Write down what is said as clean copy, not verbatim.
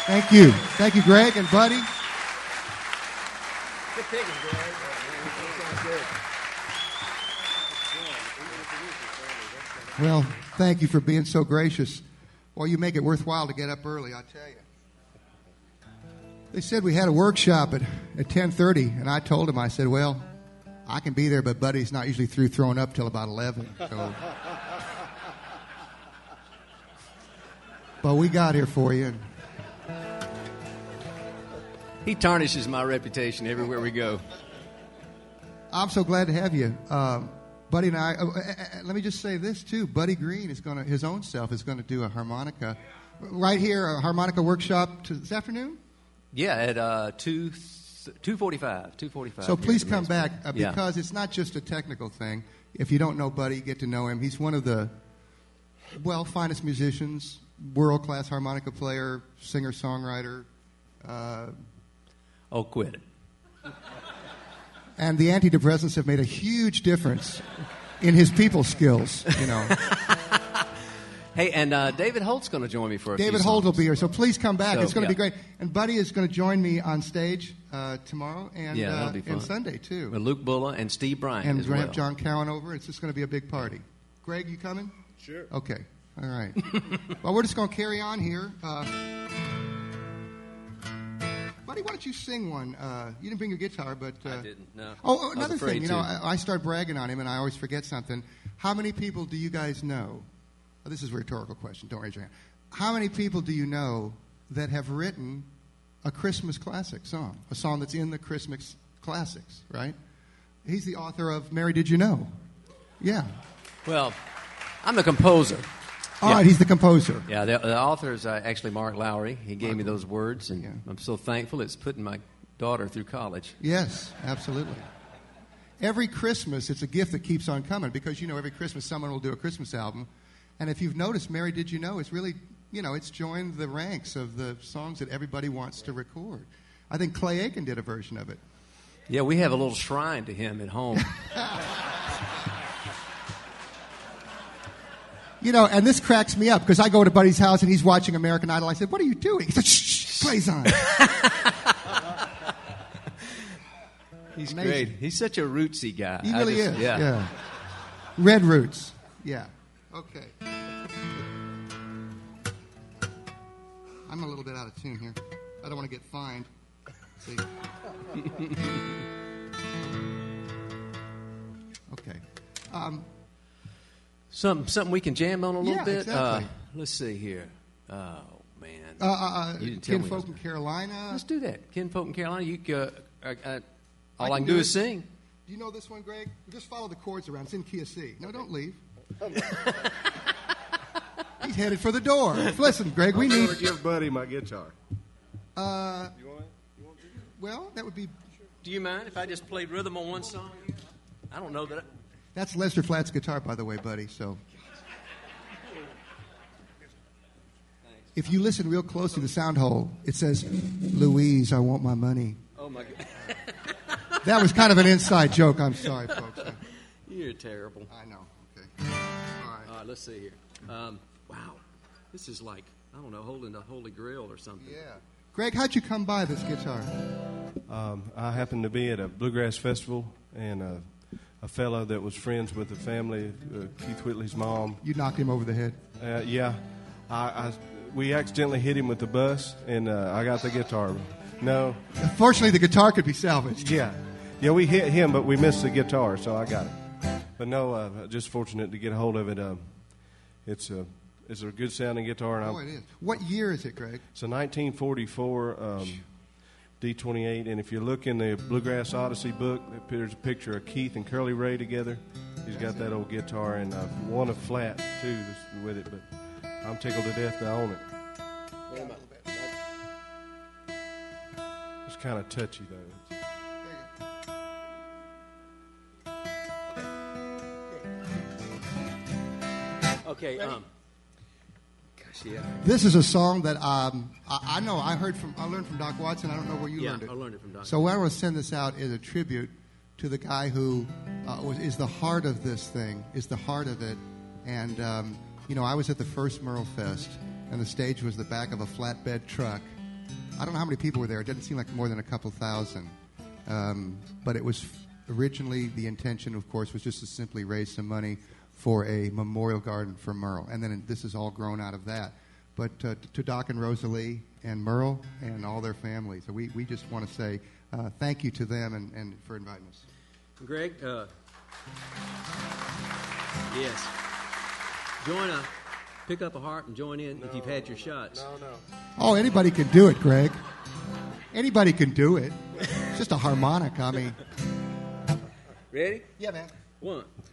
Thank you. Thank you, Greg and Buddy. Good picking, Greg. Well, thank you for being so gracious. Well, you make it worthwhile to get up early, I tell you. They said we had a workshop at 10:30, and I told them, I said, well, I can be there, but Buddy's not usually through throwing up till about 11. So. But we got here for you. He tarnishes my reputation everywhere we go. I'm so glad to have you. Buddy and I, let me just say this, too. Buddy Green is going to, his own self is going to do a harmonica. Right here, a harmonica workshop this afternoon? Yeah, at 2:45. So please come back because it's not just a technical thing. If you don't know Buddy, get to know him. He's one of the, finest musicians, world-class harmonica player, singer-songwriter. Quit it. And the antidepressants have made a huge difference in his people skills, you know. Hey, and David Holt's going to join me for a few David songs. Holt will be here, so please come back. So, it's going to be great. And Buddy is going to join me on stage tomorrow that'll be fun. and Sunday, too. With Luke Bulla and Steve Bryant and as we're going well. to have John Cowan over. It's just going to be a big party. Greg, you coming? Sure. Okay. All right. Well, we're just going to carry on here. Buddy, why don't you sing one? You didn't bring your guitar, but... I didn't, no. Oh, another thing. You know, to. I start bragging on him, and I always forget something. How many people do you guys know? Oh, this is a rhetorical question. Don't raise your hand. How many people do you know that have written a Christmas classic song, a song that's in the Christmas classics, right? He's the author of Mary, Did You Know? Yeah. Well, I'm the composer. All right, he's the composer. Yeah, the author is actually Mark Lowry. He gave me those words, and I'm so thankful it's putting my daughter through college. Yes, absolutely. Every Christmas, it's a gift that keeps on coming because, you know, every Christmas someone will do a Christmas album. And if you've noticed, Mary, Did You Know? It's really, you know, it's joined the ranks of the songs that everybody wants to record. I think Clay Aiken did a version of it. Yeah, we have a little shrine to him at home. You know, and this cracks me up because I go to Buddy's house and he's watching American Idol. I said, what are you doing? He said, shh, Clay's on. He's Amazing. great. He's such a rootsy guy. He really is. Yeah. Red Roots. Yeah. Okay. I'm a little bit out of tune here. I don't want to get fined. See? Okay. Something we can jam on a little bit? Exactly. Let's see here. Oh, man. You didn't tell me. Kinfolk in Carolina. Let's do that. Kinfolk in Carolina. You all I can do do it. is sing. Do you know this one, Greg? Just follow the chords around. It's in key of C. No, don't leave. He's headed for the door. Listen, Greg, we need... give Buddy my guitar. You want to? Well, that would be... Do you mind if I just played rhythm on one song? I don't know that... That's Lester Flatt's guitar, by the way, buddy, so... If you listen real close to the sound hole, it says, Louise, I want my money. Oh, my God. That was kind of an inside joke. I'm sorry, folks. You're terrible. I know. Okay. All right. All right, let's see here. Wow. This is like, I don't know, holding the Holy Grail or something. Yeah. Greg, how'd you come by this guitar? I happened to be at a bluegrass festival, and a fellow that was friends with the family, Keith Whitley's mom. You knocked him over the head? Yeah. We accidentally hit him with the bus, and I got the guitar. No. Fortunately, the guitar could be salvaged. Yeah. Yeah, we hit him, but we missed the guitar, so I got it. But no, just fortunate to get a hold of it. It's a good sounding guitar. And it is. What year is it, Greg? It's a 1944 D28, and if you look in the Bluegrass Odyssey book, there's a picture of Keith and Curly Ray together. He's got that old guitar, and one a flat, too, with it, but I'm tickled to death to own it. It's kind of touchy, though. Okay. Gosh, yeah. This is a song that I know. I learned from Doc Watson. I don't know where you learned it. I learned it from Doc. So I want to send this out as a tribute to the guy who is the heart of this thing, is the heart of it. And you know, I was at the first Merle Fest, and the stage was the back of a flatbed truck, I don't know how many people were there. It didn't seem like more than a couple thousand. But it was originally the intention, of course, was just to simply raise some money for a memorial garden for Merle. And then this has all grown out of that. But to Doc and Rosalie and Merle and all their families, we just want to say thank you to them and for inviting us. Greg, yes. Pick up a heart and join in if you've had your shots. No. Oh, anybody can do it, Greg. Anybody can do it. It's just a harmonica. I mean. Ready? Yeah, man. 1,